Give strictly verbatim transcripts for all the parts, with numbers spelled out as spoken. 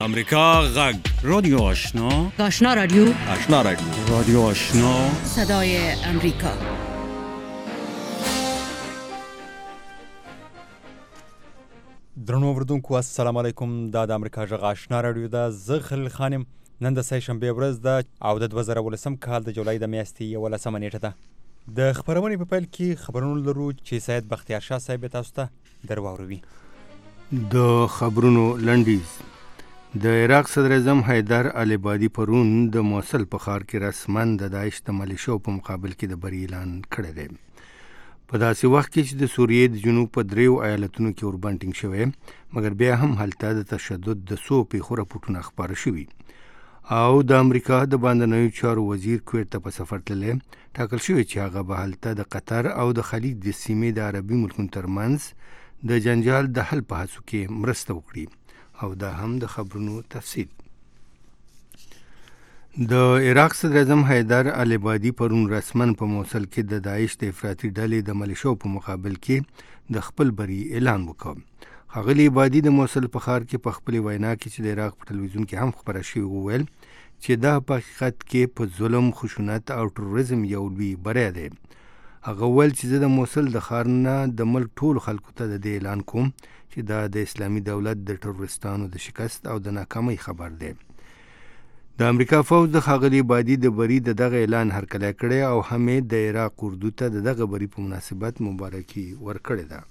امریکا غږ رادیو آشنا آشنا رادیو آشنا رادیو رادیو آشنا صدای امریکا. درنو اوردونکو السلام علیکم. دا د امریکا غږ آشنا رادیو ده. زه خلیل خانم. نن د سه شنبې ورځ ده او د دوه زره ولسم کال د جولای د میاشتې یولسمه نیټه ده. د خبرونې په پیل کې خبرونه لرو چې سید بختیار شاه صاحب تاسو ته درواوروي. د خبرونو لنډیز. د عراق صدر اعظم حیدر العبادي پرون د موصل په ښار کې رسماً د داعش د ملیشو په مقابل کې د بری اعلان کړی دی. په داسې وخت کې چې د سوریې د جنوب په دریو ایالتونو کې اوربند ټینګ شوی، مګر بیا هم هلته د تشدد د څو پیښو راپورټونه خپاره شوي. او د امریکا د باندنیو چارو وزیر کویت ته په سفر تللی، ټاکل شوی چې هغه به هلته د قطر او د خلیج د سیمې د عربي ملکونو ترمنځ د جنجال د حل په هڅو کې مرسته وکړي. او دا هم د خبرونو تفصیل. د عراق صدر اعظم حیدر العبادي پرون رسماً په موصل کې د داعش د افراطي ډلې د ملیشو په مقابل کې د خپل بری اعلان وکړ. ښاغلي عبادي د موصل په ښار کې په خپلې وینا کې چې د عراق په ټلویزیون کې هم خپره شوې وویل چې دا په حقیقت کې په ظلم، خشونت او تروریزم یو لوی بری دی. هغه ویل چې زه د موصل د ښار نه د ملک ټولو خلکو ته د دې اعلان کوم چې دا د اسلامي دولت د تروریستانو د شکست او د ناکامۍ خبر دی. د امریکا فوج د ښاغلي عبادي د بری د دغه اعلان هرکلی کړی او هم یې د عراق اردو ته د دغه بری په مناسبت مبارکي ورکړې ده.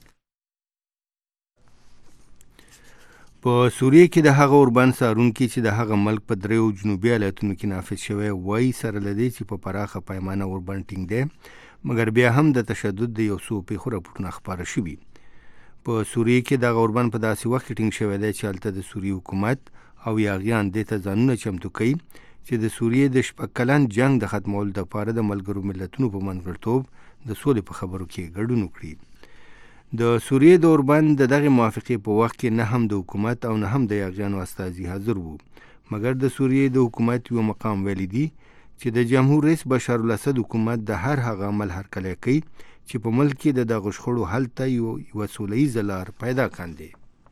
په سوریې کې د هغه اوربند څارونکي چې د هغه ملک په دریو جنوبي ایالتونو کې نافذ شوی وایي سره له دې چې په پراخه پیمانه اوربند ټینګ دی، مګر بیا هم د تشدد د یو څو پیښو راپورټونه خپاره شوي. په سوریې کې دغه اوربند په داسې وخت کې ټینګ شوی دی چې هلته د سوریې حکومت او یاغیان دې ته ځانونه چمتو کوي چې د سوریې د شپږ کلن جنگ د ختمولو دپاره د ملګرو ملتونو په منځګړیتوب د سولې په خبرو کې ګډون وکړي. د سوریې د اوربند د دغې موافقې په وخت کې نه هم د حکومت او نه هم د یاغیانو استازي حاضر وو، مګر د سوریې د حکومت یو مقام ویلی دی چې د جمهور رئیس بشار الاسد حکومت د هر هغه عمل هرکلی کوي چې په ملک کې د دغه شخړو حل ته یو یوه سوله لار پیدا کاندي.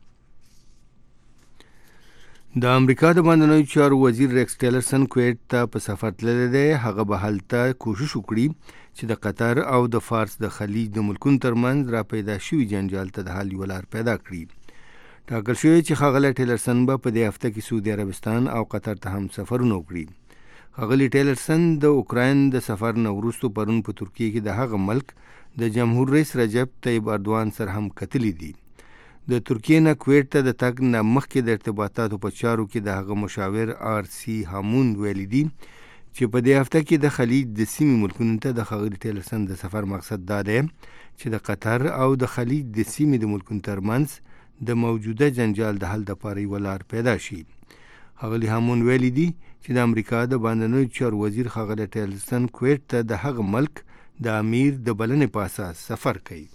د امریکا د باندنیو چارو وزیر ریکس ټیلرسن کویت ته په سفر تللی دی. هغه به هلته کوشش وکړي چې د قطر او د فارس د خلیج د ملکونو ترمنځ را پیدا شوي جنجال ته د حل یوه لار پیدا کړي. ټاکل شوی چې ښاغلی ټیلرسن به په دې هفته کې سعودي عربستان او قطر ته هم سفرونه وکړي. ښاغلي ټیلرسن د اوکراین د سفر نه وروستو پرون په ترکیې کې د هغه ملک د جمهور رئیس رجب طیب اردوان سره هم کتلی دي. د ترکیې نه کویت ته د تګ نه مخکې د ارتباطاتو په چارو کې د هغه مشاور آر سی هامون ویلي دي چې په دې هفته کې د خلیج د سیمې ملکونو ته د ښاغلي ټیلرسن د سفر مقصد دا دی چې د قطر او د خلیج د سیمې د ملکونو ترمنځ د موجوده جنجال د حل دپاره یوه لار پیدا شي. ښاغلي هامون ویلي دي چې د امریکا د باندنیو چارو وزیر ښاغلی ټیلرسن کویت ته د هغه ملک د امیر د بلنې په اساس سفر کوي.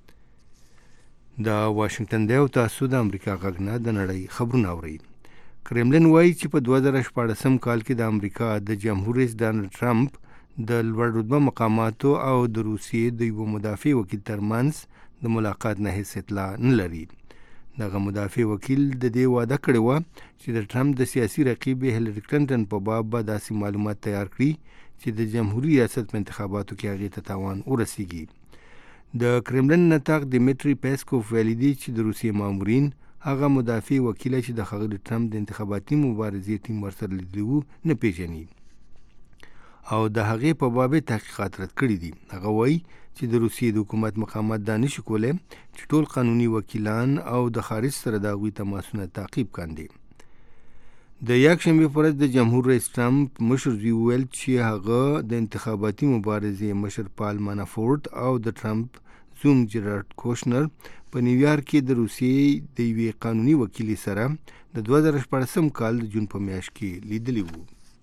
د واشنګټن دی او تاسو د امریکا غږ نه د نړۍ خبرونه اورئ. کرملن وایي چې په دوه زره شپاړسم کال کې د امریکا د جمهور رئیس ډانلډ ټرمپ د لوړ رتبه مقاماتو او د روسیې د یوه مدافع وکیل ترمنځ د ملاقات نه هیڅ اطلاع نه لري. دغه مدافع وکیل د دې واده کړې وه چې د ټرمپ د سیاسي رقیب هیلري کلنټن په باب به داسې معلومات تیار کړي چې د جمهوري ریاست په انتخاباتو کې هغې ته تاوان ورسیږي. د کرملن نطاق دیمیټري پیسکوف ویلي دی چې د روسیې مامورین هغه مدافع وکیله چې د ښاغلي ټرمپ د انتخاباتي مبارزې ټیم ورسره لیدلي وو نه پیژني او د هغې په باب تحقیقات رد کړي دي. هغه وایي چې د روسیې د حکومت مقامات دا نشي کولی چې ټول قانوني وکیلان او د خارج سره د هغوی تماسونه تعقیب کاندي. د یکشنبې په ورځ د جمهور رئیس ټرمپ مشر زوی وویل چې هغه د انتخاباتي مبارزې مشر پال مانافورټ او د ټرمپ زوم جیرارډ کوشنر په نیویارک کې د روسیې د یوې قانوني وکیلې سره د دوه زره شپاړسم کال د جون په میاشت کې لیدلي وو.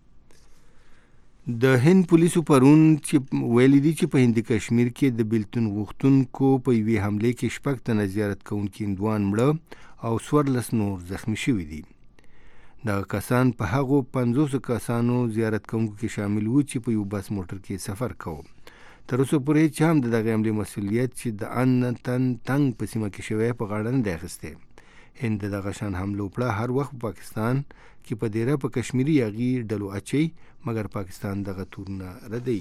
د هند پولیسو پرون چې ویلي دي چې په هندي کشمیر کې د بیلتون غوښتونکو په یوې حملې کې شپږ تنه زیارت کوونکي هندوان مړه او څوارلس نور زخمي شوي دي. دغه کسان په هغو پنځوسو کسانو زیارت کوونکو کې شامل وو چې په یو بس موټر کې سفر کوو. تر اوسه پورې چې هم د دغه حملې مسؤلیت چې د ان تن تنګ په سیمه کې شوی په غاړه نه دی اخیستی. هند دغه شان حملو وکړه. هر وخت پاکستان کې په ډیره په کشمیري یاغي ډلو اچي، مګر پاکستان دغه تورونه ردوي.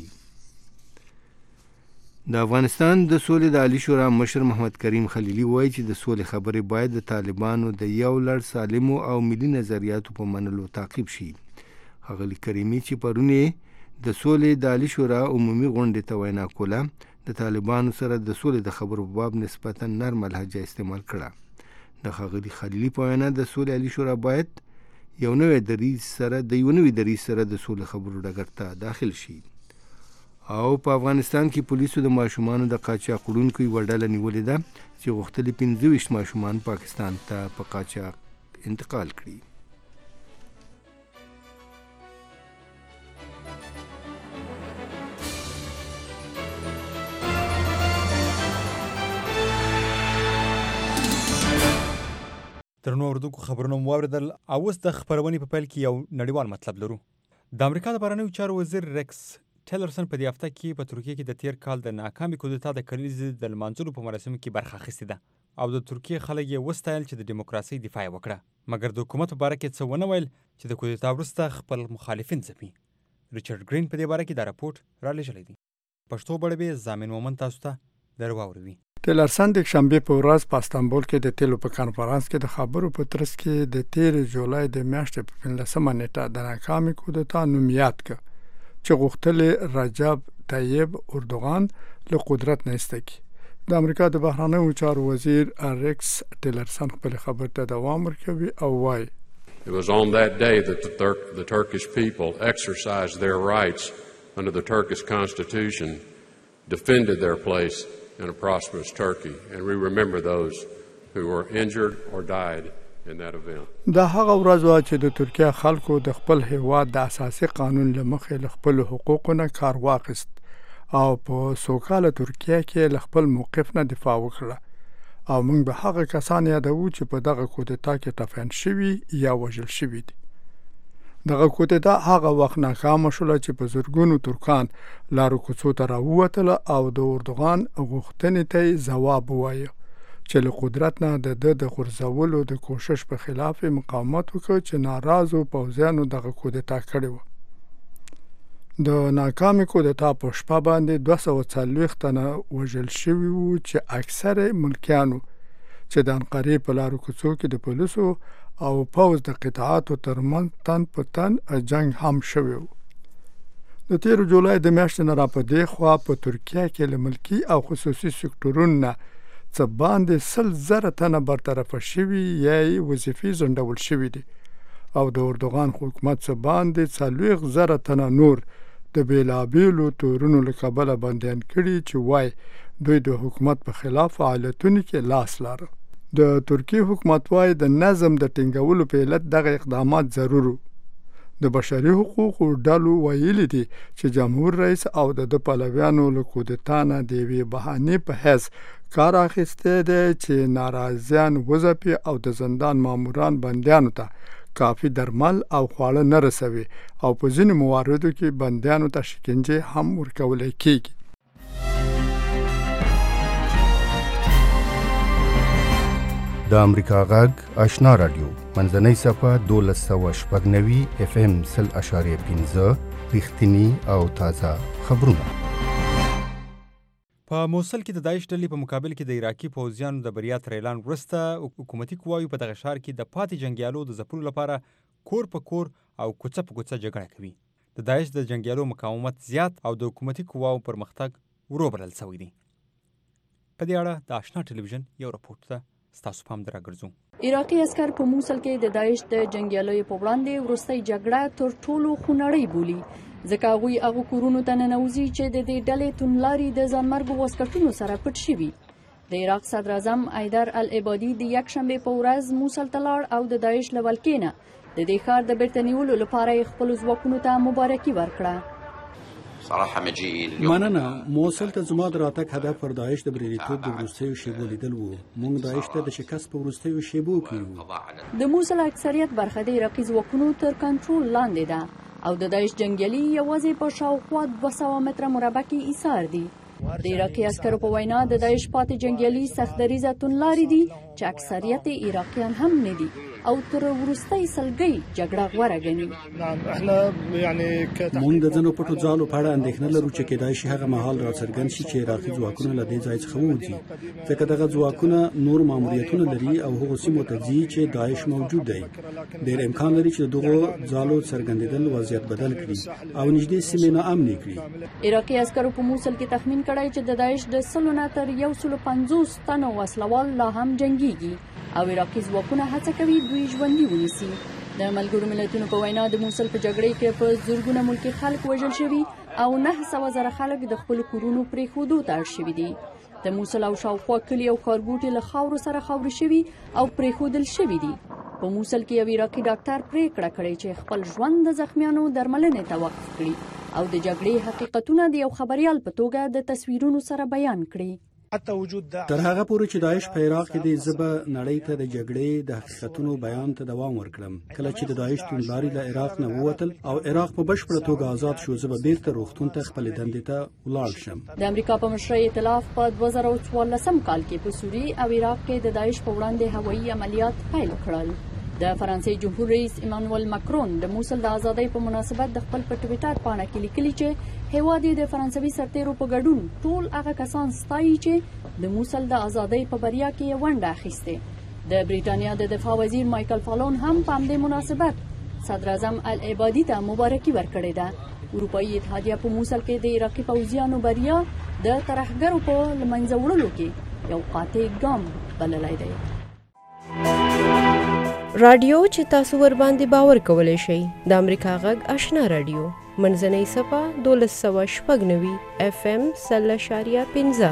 د افغانستان د سولې د عالی شورا مشر محمد کریم خلیلي وایي چې د سولې خبرې باید د طالبانو د یو لړ سالمو او ملي نظریاتو په منلو تعقیب شي. ښاغلي کریمي چې پرون د سولې د عالی شورا عمومي غونډې ته وینا کوله، د طالبانو سره د سولې د خبرو په باب نسبتا نرمه لهجه استعمال کړه. د ښاغلي خلیلي په وینا د سولې عالی شورا باید یو نوی دریځ سره د یو نوي دریځ سره د سولې خبرو ډګر ته داخل شي. او په افغانستان کې پولیسو د ماشومانو د قاچاق وړونکو یوه ډله نیولې ده چې غوښتلي پنځه ویشت ماشومان پاکستان ته په قاچاق انتقال کړي. درنو اردوونکو خبرونه مو واورېدل او اوس د خپرونې په پیل کې یو نړیوال مطلب لرو. د امریکا د بهرنیو چارو وزیر ریکس ټیلرسن په دې هفته کې په ترکیه کې د تیر کال د ناکامې کودتا د کلیزې د لمانځلو په مراسمو کې برخه اخیستې ده او د ترکیه خلک یې وستایل چې د ډیموکراسۍ دفاع یې وکړه، مګر د حکومت په باره کې څه ونه ویل چې د کودتا وروسته خپل مخالفین ځپي. ریچارډ ګرین په دې باره کې دا راپورټ رالیږلی دی. پښتو بڼه به زامن مومن تاسو ته در واوروي. ټیلرسن د شنبې په ورځ په استانبول کې د تیلو په کانفرانس کې د خبرو په ترڅ کې د تیر جولای د میاشتې په پنځلسمه نیټه د ناکامې کودتا نوم یاد کړ چې غوښتل رجب طیب اردوغان له قدرت نه ایسته کړي. د امریکا د بهرنیو چارو وزیر ریکس ټیلرسن خپل خبر ته دوام ورکوي او وایي It was on that day that the, Tur- the Turkish people exercised their rights under the Turkish constitution, defended their place in a prosperous Turkey, and we remember those who were injured or died in that event. دا هغه ورځ وه چې د ترکیه خلکو د خپل هیواد د اساسي قانون له مخې له خپلو حقوقو نه کار واخیست او په سوکاله ترکیه کې له خپل موقف نه دفاع وکړه او موږ به هغه کسان یادوو چې په دغه کودتا کې ټپیان شوي یا وژل شوي دي. دغه کودتا هغه وخت ناکامه شوله چې په زرګونو ترکان لارو کوڅو ته راووتله او د اردوغان غوښتنې ته یې ځواب ووایه چې له قدرت نه د ده د غورځولو د کوشش په خلاف مقاومت وکړ چې ناراضو پوځیانو دغه کودتا کړې وه. د ناکامې کودتا په شپه باندې دوه سوه څلوېښت تنه وژل شوي وو چې اکثره ملکیانو چې د انقرې په لارو کوڅو کې د پولیسو او پوځ د قطعاتو ترمنځ تن په تن جنګ هم شوی و. د تیر جولای د میاشتې نه را په دې خوا په ترکیه کې له ملکي او خصوصي سکتورونو نه څه باندې سل زره تنه برطرفه شوي یا یې وظیفې ځنډول شوي دي او د اردوغان حکومت څه باندې څلوېښت زره تنه نور د بېلابېلو تورونو له کبله بندیان کړي چې وای دوی د حکومت په خلاف فعالیتونو کې لاس لاره. د ترکیه حکومت وای د نظم د ټینګولو په علت دغه اقدامات ضرور وو. د بشري حقوقو ډلو ویلي دي چې جمهور رئیس او د ده پلویانو له کودتا نه د یوې بهانې په حیث کار اخیستی دی چې ناراضیان وځپي او د زندان ماموران بندیانو ته کافي درمل او خواړه نه رسوي او په ځینې مواردو کې بندیانو ته شکنجې هم ورکولی کېږي. د امریکا غږ آشنا رادیو منځنۍ صفحه دولس سوه شپږ نوي اف ام سل اشاریه پنځه رښتیني او تازه خبرونه. په موصل کې د داعش ډلې په مقابل کې د عراقي پوځیانو د بریا تر اعلان وروسته حکومتي قواوې په دغه ښار کې د پاتې جنګیالو د ځپلو لپاره کور په کور او کوڅه په کوڅه جګړه کوي. د داعش د جنګیالو مقاومت زیات او د حکومتي قواو پرمختګ ورو بلل شوی دی. په دې اړه د آشنا ټلویزیون یو راپورټ ته ستاسو پام دراګرځو. عراقي عسکر په موصل کې د داعش د جنګیالیو په وړاندې وروستۍ جګړه تر ټولو خونړۍ بولي، ځکه هغوی هغو کورونو ته ننوځي چې د دې ډلې توندلاري د ځانمرګو واسکټونو سره پټ شوي. د عراق صدر اعظم حیدر العبادي د یکشنبې په ورځ موصل ته لاړ او د داعش له ولکې نه د دې ښار د بیرته نیولو لپاره یې خپلو ځواکونو ته مبارکي ورکړه. مننه. موصل ته زما د راتګ هدف پر داعش د بریالیتوب د وروستیو شیبو لیدل و. موږ داعش ته د شکست په وروستیو شیبو کې یو. د موصل اکثریت برخه د عراقي ځواکونو تر کنټرول لاندې ده او د داعش جنګیالي یوازې په شاوخوا دوه سوه متره مربع کې ایثار دي. د عراقي عسکرو په وینا د داعش پاتې جنګیالي سخت دریځه توندلاري دي چې اکثریت عراقیان هم نه دي او تر وروستۍ سلګۍ جګړه غوره ګڼي. موږ د ځینو پټو ځالو په اړه اندېښنه لرو چې کېدای شي هغه مهال راڅرګند شي چې عراقي ځواکونه له دې ځای څخه ووځي، ځکه دغه ځواکونه نور ماموریتونه لري او هغو سیمو ته ځي چې داعش موجود دی. ډېر امکان لري چې دغو ځالو څرګندېدل وضعیت بدل کړي او نږدې سیمې ناامنې کړي. عراقي عسکرو په موصل کې تخمین کړی چې د داعش د سلو نه تر یو سلو پنځوس تنو وسلوال لا هم جنګیږي او عراقي ځواکونه هڅه کوي دوی ژوندي ونیسي. د ملګرو ملتونو په وینا د موصل په جګړې کې په زرګونه ملکي خلک وژل شوي او نه سوه زره خلک د خپلو کورونو پرېښودو ته اړ شوي دي. د موصل او شاوخوا کلي او ښارګوټي له خاورو سره خاورې شوي او پرېښودل شوي دي. په موصل کې یو عراقي ډاکټر پریکړه کړې چې خپل ژوند د زخمیانو درملنې ته وقف کړي او د جګړې حقیقتونه د یو خبریال په توګه د تصویرونو سره بیان کړي. تر هغه پورې چې داعش په عراق کې د زبه نړۍ ته د جګړې د حقیقتونو بیان ته دوام ورکړم. کله چې د داعش توندلاري له عراق نه ووتل او عراق په بشپړه توګه آزاد شو، زه به بیرته روغتون ته خپلې دندې ته ولاړ شم. د امریکا په مشرۍ ائتلاف په دوه زره څوارلسم کال کې په سوریې او عراق کې د داعش په وړاندې هوایي عملیات پیل کړل. د فرانسې جمهور رئیس ایمانوئل ماکرون د موصل د ازادۍ په مناسبت د خپل په ټویټر پاڼه کې لیکلي چې هیواد یې د فرانسوي سرتیرو په ګډون ټول هغه کسان ستایي چې د موصل د ازادۍ په بریا کې یې ونډه اخیستې. د بریټانیا د دفاع وزیر مایکل فالون هم په همدې مناسبت صدر اعظم العبادي ته مبارکي ورکړې ده. اروپایي اتحادیه په موصل کې د عراقي پوځیانو بریا د ترهګرو په له منځه وړلو کې یو قاطع ګام بللی دی. رادیو چې تاسو ور باندې باور کولای شئ د امریکا غږ آشنا رادیو منځنۍ صفه دولس سوه شپږ نوي اف ام سل اشاریه پنځه.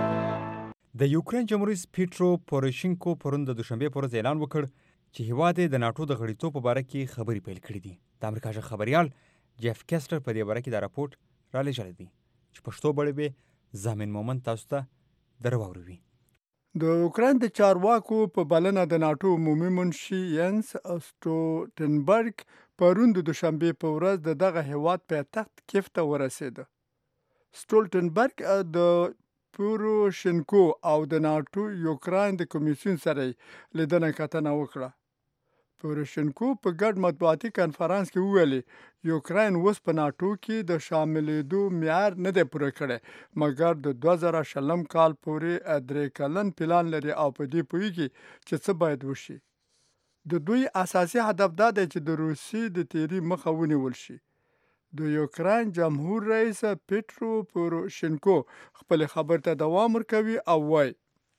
د یوکرین جمهور رئیس پیټرو پوروشینکو پرون د دوشنبې پر ورځ اعلان وکړ چې هیواد یې د ناټو د غړیتوب په باره کې خبرې پیل کړې دي. د امریکا ژبه خبریال جیف کیسلر په دې باره کې دا راپورټ را لېږلی دی چې پښتو بڼې به زامن مومن تاسو ته در واوروي. د اوکراین د چارواکو په بلنه د ناټو عمومي منشي ینس سټولټنبرګ پرون د دوشنبې په ورځ د دغه هیواد پایتخت کیف ته ورسېده. سټولټنبرګ د پوروشینکو او د ناټو یوکراین د کمیسیون سره لیدنه کتنه وکړه. پوروشینکو په ګډ مطبوعاتي کنفرانس کې وویلي یوکراین اوس په ناټو کې د شاملېدو معیار نه دی پوره کړی، مګر د دوه زره شلم کال پورې درې کلن پلان لري او په دې پوهیږي چې څه باید وشي. د دوی اساسي هدف دا دی چې د روسیې د تیري مخه ونیول شي. د یوکراین جمهور رئیس پیټرو پوروشینکو خپل خبر ته دوام ورکوي او وایي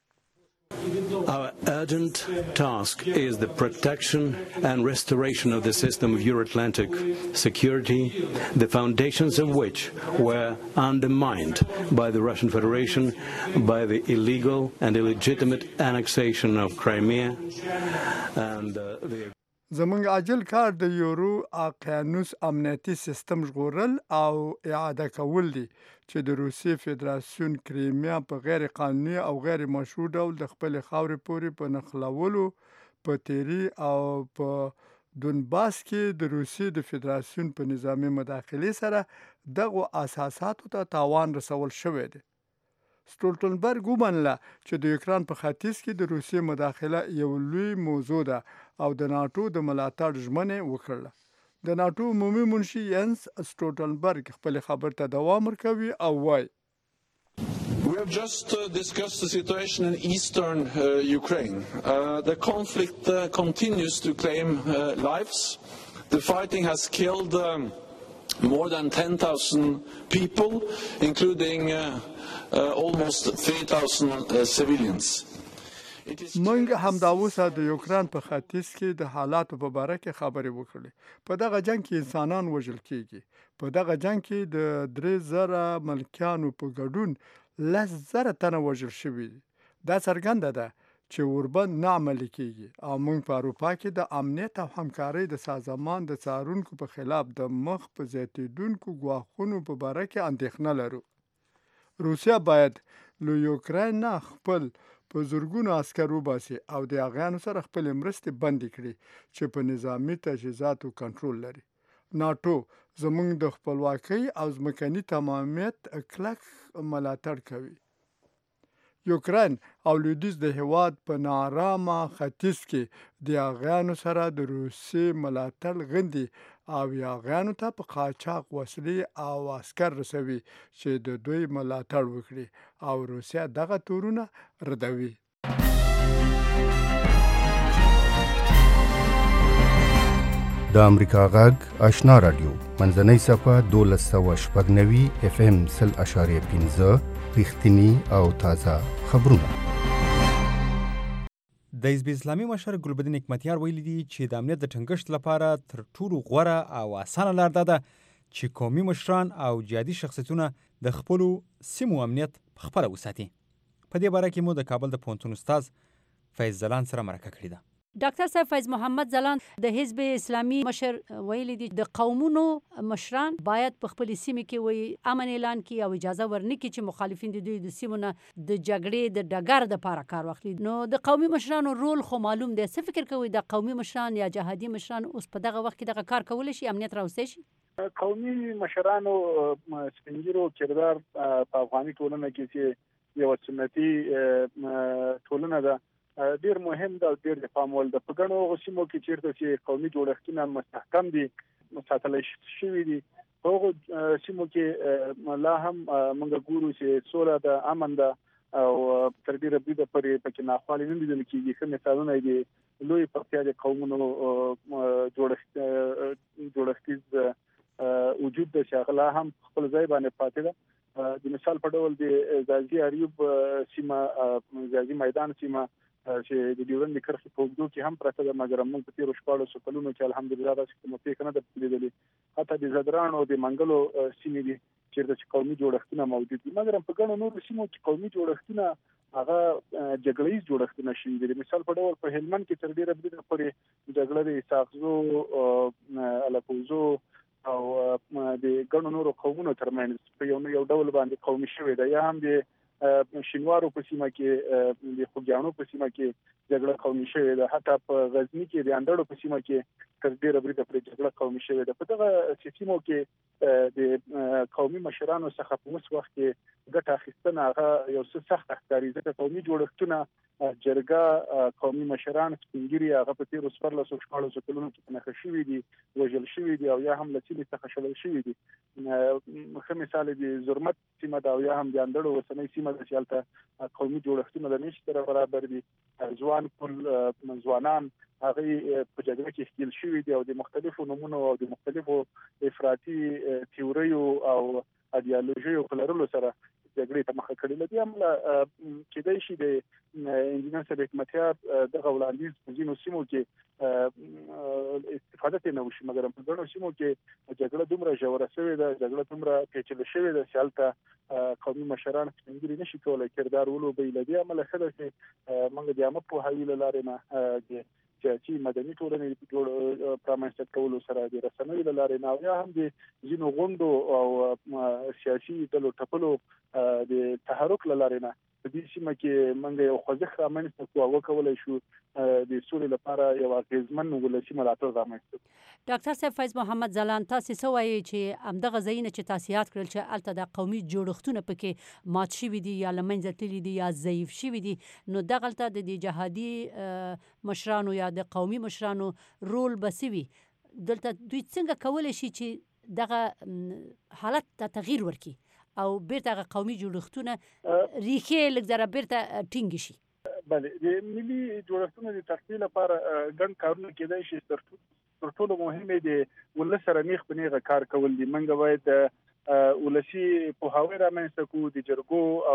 Our urgent task is the protection and restoration of the system of Euro-Atlantic security, the foundations of which were undermined by the Russian Federation, by the illegal and illegitimate annexation of Crimea, and uh, the زمونږ عاجل کار د یورو اقیانوس امنیتي سیستم ژغورل او اعاده کول دي چې د روسیې فدراسیون کریمیا په غیر قانوني او غیر مشروع ډول د خپل خاورې پورې په نښلولو، په تیري او په دونباس کې د روسیې د فدراسیون په نظامي مداخلې سره دغو اساساتو ته تاوان رسول شوی دی. سټولټنبرګ ومنله چې د یوکران په ختیځ کې د روسیې مداخله یو لوی موضوع ده او د ناټو د ملاتړ ژمنه وکړه. د ناټو عمومي منشي ینس سټولټنبرګ خپل خبر ته دوام ورکوي او وایي We have just uh, discussed the situation in eastern uh, Ukraine. Uh, the conflict uh, continues to claim uh, lives. The fighting has killed um, more than ten thousand people, including uh, uh, almost three thousand uh, civilians. موږ همداوسه د یوکران په ختیځ کې د حالاتو په باره کې خبرې وکړې. په دغه جنگ کې انسانان وژل کېږي. په دغه جنگ کې د درې زره ملکیانو په ګډون لس زره تنه وژل شوي دي. دا څرګنده ده چې اوربند نه عملي کېږي او موږ په اروپا کې د امنیت او همکارۍ د سازمان د څارونکو په خلاف د مخ په زیاتېدونکو ګواښونو په باره کې اندېښنه لرو. روسیه باید له یوکراین نه خپل په زرګونو عسکر وباسي او د هغیانو سره خپل مرستې بندې کړي چې په نظامي تجهیزاتو کنټرول لري. ناټو زموږ د خپلواکۍ او ځمکني تمامیت کلک ملاتړ کوي. یوکراین او لویدیځ د هیواد په نارامه ختیځ کې د هغیانو سره د روسیې ملاتړ غندي او هغیانو ته په قاچاق وسلې او عسکر رسوي چې د دوی ملاتړ وکړي او روسیه دغه تورونه ردوي. د امریکا غږ آشنا رادیو منځنۍ صفه دولس سوه شپږ نوي اف ام سل اشاریه پنځه رښتیني او تازه خبرونه. د حزب اسلامي مشر ګلبدین حکمتیار ویلي دي چې د امنیت د ټینګښت لپاره تر ټولو غوره او اسانه لار دا ده چې قومي مشران او جهادي شخصیتونه د خپلو سیمو امنیت پخپله وساتي. په دې باره کې مو د کابل د پوهنتون استاد فیض ځلان سره مرکه کړې ده. ډاکټر صاحب فیض محمد ځلان د حزب اسلامي مشر ویلي دي د قومونو مشران باید په خپل سیمه کې وي امن اعلان کړي او اجازه ورنکړي چې مخالفین د دوی د سیمونه د جګړې د ډګر د لپاره کار واخلي. نو د قومي مشرانو رول خو معلوم دی. څه فکر کوي د قومي مشران یا جهادي مشران اوس په دغه وخت کې دغه کار کولی شي امنیت راوستي شي؟ قومي مشرانو سپینګیرو کردار په افغاني ټولنه کې چې یو سنتي ټولنه ده ډیر مهم ده. ډیر د پامول د پګړو غوښمو کې چیرته چې قومي جوړښتونه مستحکم دي مساتل شوی دي هغه سیمو کې لا هم موږ ګورو چې سوله د امن ده او تر ډیره بده پرې پکې ناخوالي نه لیدل کېږي. کوم مثالونه دي لوی پرتیا د قومونو جوړښت جوړښتیز وجود د شغله هم خپل ځای باندې پاتې ده. د مثال په ډول د زازي اریوب سیمه زازي میدان سیمه چې د ډیورند کرښې په اوږدو کې هم پرته ده مګر موږ په تېرو شپاړسو کلونو کې الحمدلله داسې کومه پېښه نه ده لیدلې. حتی د زدران او د منګلو سیمې دي چیرته چې قومي جوړښتونه موجود دي مګر په ګڼو نورو سیمو کې قومي جوړښتونه هغه جګړیز جوړښتونه شوي دي. مثال په ډول په هلمند کې تر ډیره بده پورې جګړه د اسحاقزو الکوزو او د ګڼو نورو قومونو ترمنځ په یو یو ډول باندې قومي شوې ده. یا هم د شینوارو په سیمه کې د خوګیانو په سیمه کې جګړه قومي شوې ده. حتی په غزنی کې د اندړو په سیمه کې تر ډیره بده پورې جګړه قومي شوې ده. په دغه سیمو کې د قومي مشرانو څخه په اوس وخت کې ګټه اخیستنه هغه یو څه سخت ښکاري ځکه قومي جوړښتونه جرګه قومي مشران سپینګیري هغه په تیرو څوارلسو شپاړسو کلونو کې نښه شوي دي وژل شوي دي او یا هم له سیمې څخه شړل شوي دي. ښه مثال د زرمت سیمه ده او یا هم د اندړو اوسنۍ سیمه ده چې هلته قومي جوړښتونه د نشي سره برابر دي. ځوان ټول ځوانان هغه په جګړه کې ښکیل شوي دي او د مختلفو نومونو او د مختلفو افراطي تیوریو او ایډیالوژیو په لرلو سره جګړې ته مخه کړې. له دې امله کېدای شي د انجینر صاحب حکمتیار دغه وړاندیز په ځینو سیمو کې استفاده ترې نه وشي مګر په ګڼو سیمو کې جګړه دومره ژوره شوې ده جګړه دومره پیچلې شوې ده چې هلته قومي مشران سپینګیري نشي کولی کردار ولوبوي. له دې امله ښه ده چې موږ د عامه پوهاوي له لارې نه د سیاسي مدني ټولنې جوړ پرامنځته کولو سره د رسنیو له لارې نه او یا هم د ځینو غونډو او سیاسي ډلو ټپلو د تحرک له لارې نه په دې سیمه کې موږ یو خوځښت رامنځته کړو او وکولی شو د سولې لپاره یو اغېزمن ولسي ملاتړ رامنځته کړو. ډاکټر صاحب فیض محمد ځلان تاسې څه وایي چې همدغه ځایونه چې تاسې یاد کړل چې هلته د قومي جوړښتونه پکې مات شوي دي یا له منځه تللي دي یا ضعیف شوي دي نو دغلته د دې جهادي مشرانو یا د قومي مشرانو رول به څه وي؟ دلته دوی څنګه کولی شي چې دغه حالت ته تغییر ورکړي او بیرته هغه قومي جوړښتونه ریښې لږ ذره بیرته ټینګې شي؟ بله د ملي جوړښتونو د تقویې لپاره ګڼ کارونه کېدای شي. تر ټولو مهم یې د ولس سره نیغ په نیغه کار کول دي. موږ باید د ولسي پوهاوی رامنځته کړو د جرګو او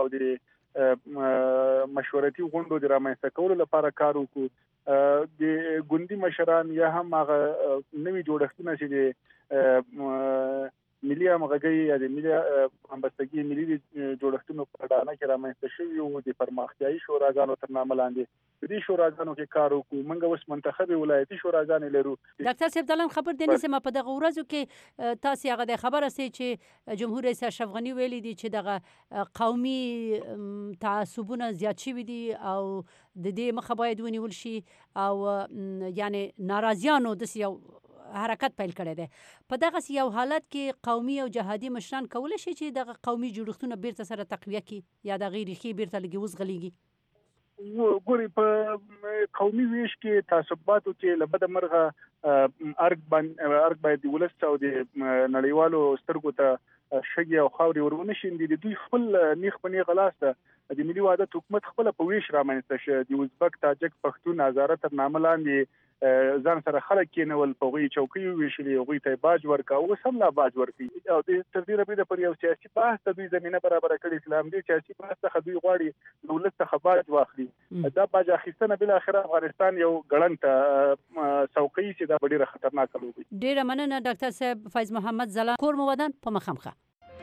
د مشورتي غونډو د رامنځته کولو لپاره کار وکړو. د ګوندي مشران یا هم هغه نوي جوړښتونه چې د ملي همغږۍ یا د ملي همبستګي ملي جوړښتونو په ډانه کې رامنځته شوي وو د پرمختیایي شوراګانو تر نامه لاندې په دې شوراګانو کې کار وکړو. موږ اوس منتخبې ولایتي شوراګانې لرو. ډاکټر صاحب دلن خبر دی نیسم په دغه ورځو کې تاسې هغه د خبره سئ چې جمهور رئیس اشرف غني ویلي دي چې دغه قومي تعصبونه زیات شوي دي او د دې مخه باید ونیول شي او یعنی ناراضیانو داسې یو حرکت پیل کړی دی. په دغه یو حالت کې قومي او جهادي مشران کولی شي چې دغه قومي جوړښتونه بیرته سره تقویه کړي یا دغه ریښې بیرته لږ وزغلیږي؟ ګوري په قومي ویش کې تعصباتو چې لبد مرغه ارګ باندې ارګ باندې ولست او د نړیوالو سترګو ته شګي او خاوري ورونه شیندي د دوی خپل نیخ پنی غلاسته د ملي وحدت حکومت خپل په ویش رامنځته شه د ازبک تاجک پښتون هزاره تر نامه لاندې ځان سره خلک کېنول په غوي چوکۍ ویشلې غوي ته باج ورکا او سم لا باج ورکي او د تر دې ربې پر یو سیاسي بحث د دوی زمينه برابر کړي اسلام دی سیاسي بحث څخه دوی غواړي دولت څخه باج واخلي دا باج اخیستنه بل اخر افغانستان یو ګړن ته سوقي چې دا ډیره خطرناک لوبي. ډیره مننه ډاکټر صاحب فیض محمد زلان کور مو ودان په مخامخه.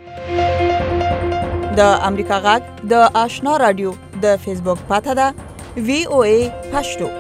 د امریکا غږ د آشنا رادیو د فیسبوک پاته ده وی او ای پښتو.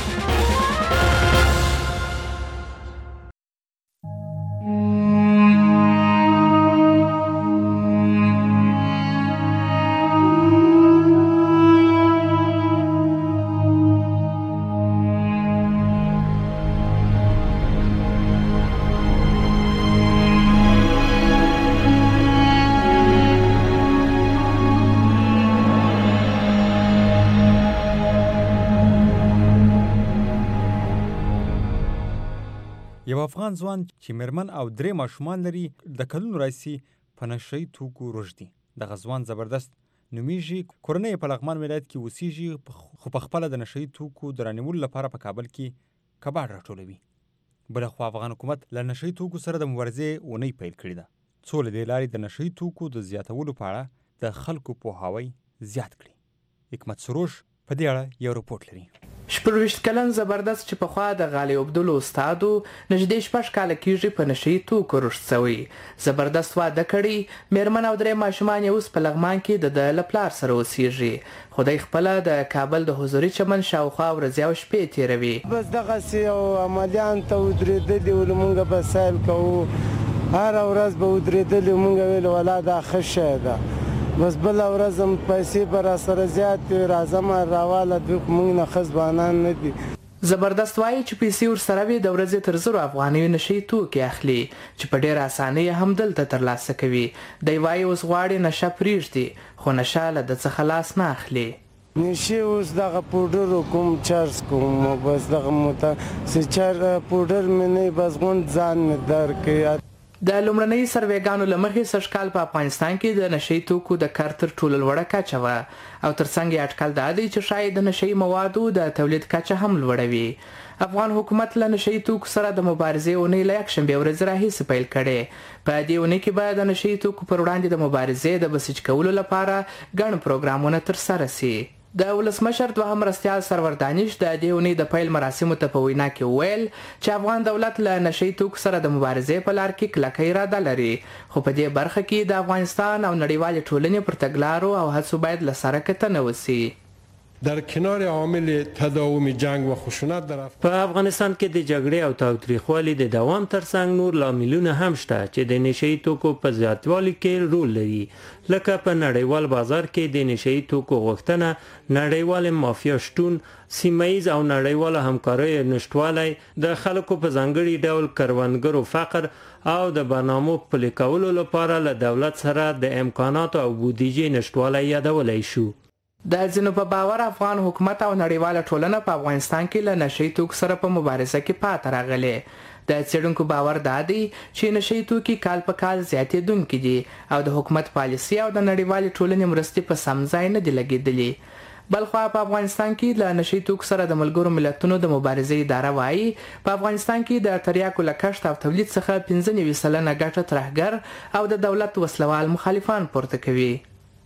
یو افغان ځوان چې میرمن او درې ماشومان لري د کلونو راځي په نشهي توکو روږدي. دغه ځوان زبردست نومیږي، کورنۍ په لغمان ولایت کې اوسیږي، خو په خپله د نشهي توکو د رانیولو لپاره په کابل کې کباړ راټولوي. بلخوا افغان حکومت له نشهي توکو سره د مبارزې اونۍ پیل کړې ده څو له دې لارې د نشهي توکو د زیاتولو په اړه د خلکو پوهاوی زیات کړي. حکمت سروش په دې اړه یو رپورټ لري. شپږویشت کلن زبردست چې پخوا د غالي عبدالله استادو نږدې شپږ کاله کېږي په نشهي توکو رشد سوی. زبردست واده کړی، میرمن او درې ماشومان یې اوس په لغمان کې د ده له پلار سره اوسیږي. خدای خپله د کابل د حضوري چمن شاوخوا ورځې او شپې تېروي. بس دغسې یو عملیان ته ودرېدلي ولو مونږ به سیل کوو، هره ورځ به ودرېدلي مونږ ویل ولا دا ښه شی ده، بس بله ورځ هم پیسې به راسره زیات وي، راځم راواله دوی خو مونږ نه ښه ځوانان نه دي. زبردست وایي چې پیسې ورسره وي د ورځې تر زرو افغانیو نشهي توکي اخلي چې په ډېره اسانۍ یې هم دلته ترلاسه کوي. دی وایي اوس غواړي نشه پرېږدي، خو نشه له ده څخه لاس نه اخلي. نشي اوس دغه پوډر کوم چرس کوم، بس دغه مته چې چر پوډر مې نه بس غونډ ځان مې درکوي. د لومړنۍ سروېګانو له مخې سږکال په افغانستان کې د نشهي توکو د کار تر ټولو لوړه کچه وه او ترڅنګ یې اټکل دا دی چې شاید د نشهي موادو د تولید کچه هم لوړه وي. افغان حکومت له نشهي توکو سره د مبارزې اونۍ له یکشنبې ورځې راهیسې پیل کړې. په دې اونۍ کې به د نشهي توکو پر وړاندې د مبارزې د بسیج کولو لپاره ګڼ پروګرامونه ترسره سي. د ولسمشر دوهم مرستیال سرور دانش د دې اونۍ د پیل مراسمو ته په وینا کې وویل چې افغان دولت له نشهي توکو سره د مبارزې په لار کې کلکه اراده لري، خو په دې برخه کې د افغانستان او نړیوالې ټولنې پر تګلارو او هڅو باید له سره کتنه وسي. در کنار عامل تداوم جنگ و خشونت در په افغانستان کې د جګړې او تاوتریخوالي د دوام ترڅنګ نور لاملونه هم شته چې د نشهي توکو په زیاتوالي کې رول لري، لکه په نړیوال بازار کې د نشهي توکو غوښتنه، نړیوال مافیا شتون، سیمه‌ایز او نړیوال همکارۍ نشټوالی، د خلکو په ځانګړي ډول کروندګرو فقر او د برنامو پلي کولو لپاره له دولت سره د امکاناتو او بودیجې نشټوالی یادولی شو. د ځینو په باور افغان حکومت او نړیواله ټولنه په افغانستان کې له نشهي توکو سره په مبارزه کې پاتې راغلې. د څېړونکو باور دا دی چې نشهي توکي کال په کال زیاتېدونکي دي او د حکومت پالیسي او د نړیوالې ټولنې مرستې په سم ځای نه دي لګېدلي. بلخوا په افغانستان کې له نشهي توکو سره د ملګرو ملتونو د مبارزې اداره وایي په افغانستان کې د تریاکو له کښت او تولید څخه پنځه نوي سلنه ګټه ترهګر او د دولت وسلوال مخالفان پورته کوي.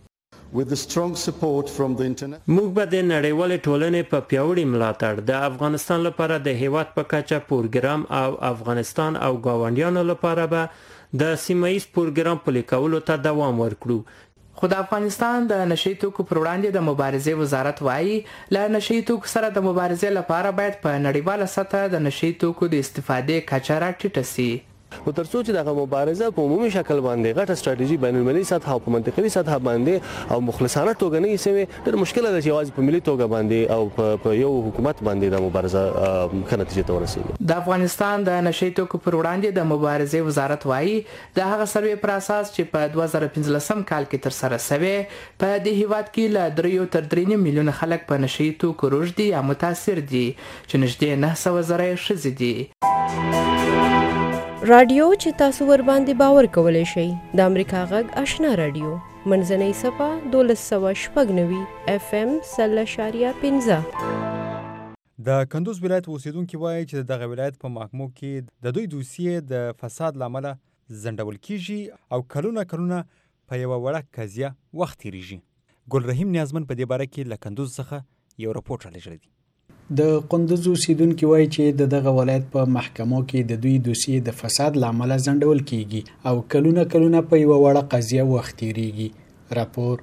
موږ به د نړیوالې ټولنې په پیاوړي ملاتړ د افغانستان لپاره د هیواد په کچه پروګرام او افغانستان او ګاونډیانو لپاره به د سیمه‌ایز پروګرام پلي کولو ته دوام ورکړو. خو د افغانستان د نشهي توکو پر وړاندې د مبارزې وزارت وایي له نشهي توکو سره د مبارزې لپاره باید په نړیواله سطح د نشهي توکو د استفادې کچه راټیټه سي. نو تر څو چې دغه مبارزه په عمومي شکل باندې غټه ستراتیژي بین المللي سطح او په منطقي سطح باندې او مخلصانه توګه نه سوي ډېر مشکل ده چې یوازې په ملي توګه باندې او په یو حکومت باندې د مبارزه ښه نتیجې ته ورسېږي. د افغانستان د نشي توکو پر وړاندې د مبارزې وزارت وایي د هغه سروې پر اساس چې په دوه زره پنځلسم کال کې تر سره شوی په دې هیواد کې له دریو تر درې نیم میلیونه خلک په نشي توکو روږدي یا متاثر دي چې نږدې نه سوه زره یې ښځې دي. رادیو چې تاسو ور باندې باور کولی شئ د امریکا غږ آشنا رادیو منځنۍ صفه دولس سوه شپږ نوي اف ام سل اشاریه پنځه. د کندوز ولایت اوسیدونکي وایي چې دغه ولایت په محکمو کې د دوی دوسیې د فساد له امله ځنډول کیږي او کلونه کلونه په یوه وړه قضیه وخت تېرېږي. ګل رحیم نیازمن په دې باره کې له کندوز څخه یو راپورټ رالیږلی دی. د قندوز اوسیدونکي وایي چې د دغه ولایت په محکمو کې د دوی دوسیې د فساد له امله ځنډول کیږي او کلونه کلونه په یوه وړه قضیه وخت تېرېږي. راپور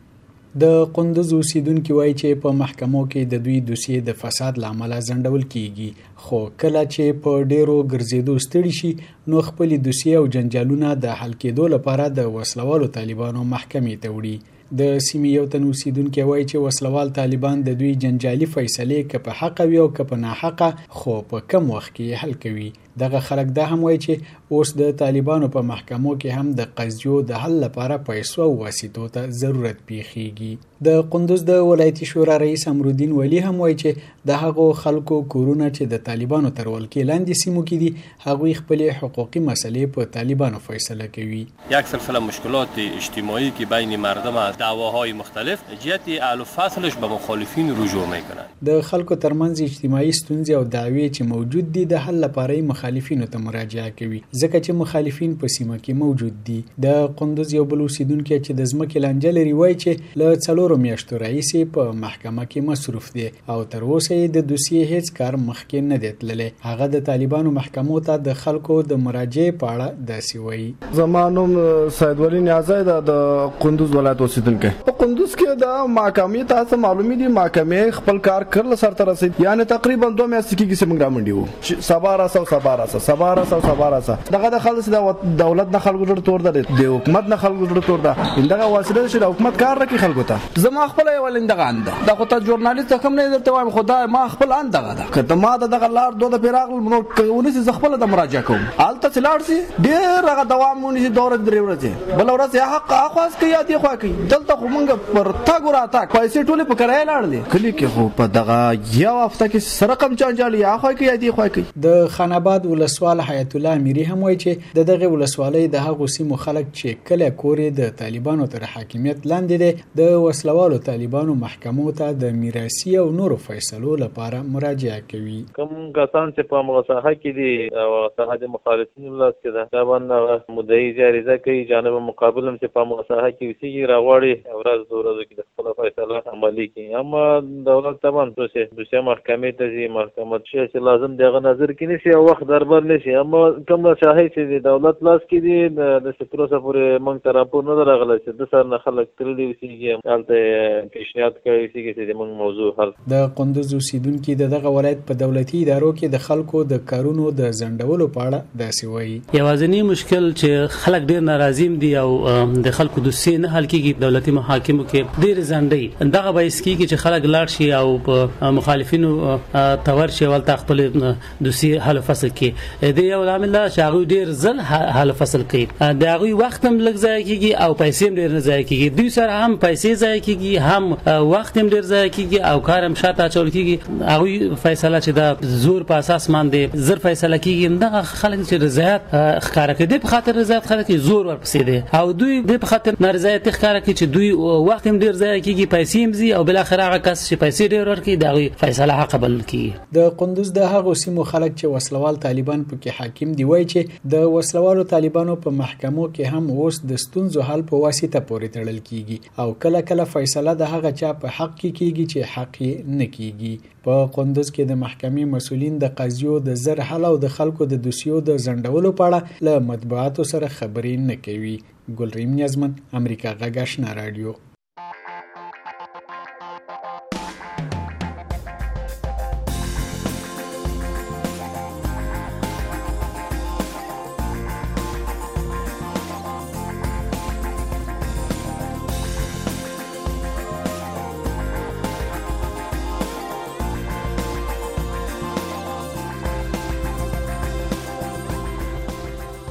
د قندوز اوسیدونکي وایي چې په محکمو کې د دوی دوسیې د فساد له امله ځنډول کیږي خو کله چې په ډیرو ګرځېدو ستړي شي نو خپلې دوسیې او جنجالونه د حل کېدو لپاره د وسلوالو طالبانو محکمې ته وړي. د سیمې یو تن اوسیدونکی وایي چې وسلوال طالبان د دوی جنجالي فیصلې که په حقه وي او که په ناحقه خو په کم وخت کې حل کوي. دغه خلک دا هم وایي چې اوس د طالبانو په محکمو کې هم د قضیو د حل لپاره پیسو او واسطو ته ضرورت پیښیږي. د قندوز د ولایتي شورا رئیس امرالدین ولی هم وایي چې د هغو خلکو کورونه چې د طالبانو تر ولکې لاندې سیمو کې دي هغوی خپلې حقوقي مسئلې په طالبانو فیصله کوي. یک سلسله مشکلات اجتماعی که بین مردم دعواهای مختلف جهت حل و فصلش به مخالفین رجوع میکنند. د خلکو ترمنځ اجتماعي ستونزې او دعوی چې موجود دي د حل لپاره مخالفینو ته مراجعه کوي ځکه چې مخالفین په سیمه کې موجود دي. د قندوز یو بل اوسیدونکی چې د ځمکې لانجه لري وایي چې له څلورو میاشتو راهیسې په محکمه کې مصروف دی او تر اوسه یې د دوسیې هیڅ کار مخکې نه دی تللی. هغه د طالبانو محکمو ته د خلکو د مراجعې په اړه داسې وایي. زما نوم سید ولی نیازی ده د قندوز ولایت اوسیدونکی. په قندوز کې د محکمې تاسو معلومي دي محکمې خپل کار کړل سرته رسید یعنی تقریبا دوه میاشتې کېږي چې موږ رامنډي وو سبا راسه او سبا راسه سبا راسه او سبا راسه دغه د خلک د دولت نه خلکو جوړ تور ده د حکومت نه خلکو جوړ تور ده دغه واسطه چې د حکومت کار راکړي خلکو ته. زما خپل یو لنډغه انده دا خو ته ژورنالیست کوم نه درته وایم خدای ما خپل انده ده کته ما دغه لار دوه د پیراغل نو کونی چې خپل د مراجعه کوم آلته سلاړ سي ډیر هغه دوام مونږ چې دوره درې ورځې بل ورځ حق اخواس کوي یا دی خوا کوي دلته خو مونږ پر تا ګور اتا پیسې ټوله په کرای لاړلې کلی کې خو په دغه یو هفته کې سره کم چانجالي یا خوا کوي یا دی خوا کوي. د خان آباد ولسوال حیات الله امیری هم وایي چې د دغه ولسوالۍ د هغو سیمو خلک چې کله کورې د طالبانو تر حاکمیت لاندې دي د وسلوالو طالبانو محکمو ته د میراثي او نورو فیصلو لپاره مراجعه کوي. کوم کسان چې په مغصحه کې دي او سرحد مخالفین لاس کې ده دا باندې مدعي جاریزه کوي جانب مقابل هم چې په مغصحه کې وسیږي راغواړي ورځ د ورځو کې د خپل فیصله عملي کوي اما دولت تمام څه دوسیه محکمې ته ځي محکمه چې لازم دغه نظر کې نشي او وخت دربر نشي اما کوم شاهي چې د دولت لاس کې دي د سپروسه پورې مونږ ته راپور نه راغلی چې د سر نه خلک تللي وسیږي هلته پیشنهاد کوي چې موږ موضوع حل. د قندوز اوسیدونکي د دغه ولایت په دولتي ادارو کې د خلکو د کارونو د ځنډولو په اړه داسې وایي. یوازینی مشکل چې خلک ډیر ناراضیم دي او د خلکو دوسیې نه حل کیږي دولتي محاکمو کې ډیر ځنډي دغه باعث کیږي چې خلک لاړ شي او په مخالفینو تور شي ولته خپل دوسیې حل فصل کې د یو عامل چې هغه ډیر ځل حل فصل کوي د هغه وخت هم لږ ځای کیږي او پیسې هم ډیر نه ځای کیږي دوی سره هم پیسې ځای کیږي هم وخت هم ډیر ځای کیږي او کار هم شاته اچول کیږي هغه فیصله چې د زور په اساس باندې زر فیصله کیږي دغه خلک چې رضایت ښکارا کوي په خاطر رضایت خلک زور ورپسې دي او دوی په خاطر نارضایت ښکارا کوي چې دوی وخت هم ډیر ځای کیږي پیسې هم زی او بل اخر هغه کس چې پیسې ډیر ورکړي دغه فیصله حق بل کیږي. د قندوز د هغو سیمو خلک چې وسلوال طالبان پکې حاکم دی وایي چې د وسلوالو طالبانو په محکمو کې هم اوس د ستونزو حل په واسطه پورې تړل کیږي او کله کله فیصله د هغه چا په حق کې کیږي چې حق یې نه کیږي. په قندوز کې د محکمې مسولین د قضیو د زر حل او د خلکو د دوسیو د ځنډولو په اړه له مطبوعاتو سره خبرې نه کوي. ګلریم نیازمن امریکا غږ آشنا رادیو.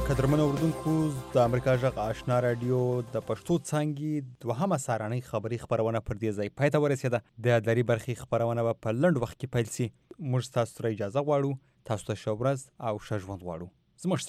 قدرمنو اوردونکو د امریکا جغ آشنا رادیو د پښتو څانګې دوهمه سارانۍ خبري خبرونه پر دې ځای پای ته ورسېده. د درې برخې خبرونه به په لنډ وخت کې پیل سي. موږ تاسو ته اجازه غواړو. تاسو ته ښه ورځ او ښه ژوند غواړو. زموږ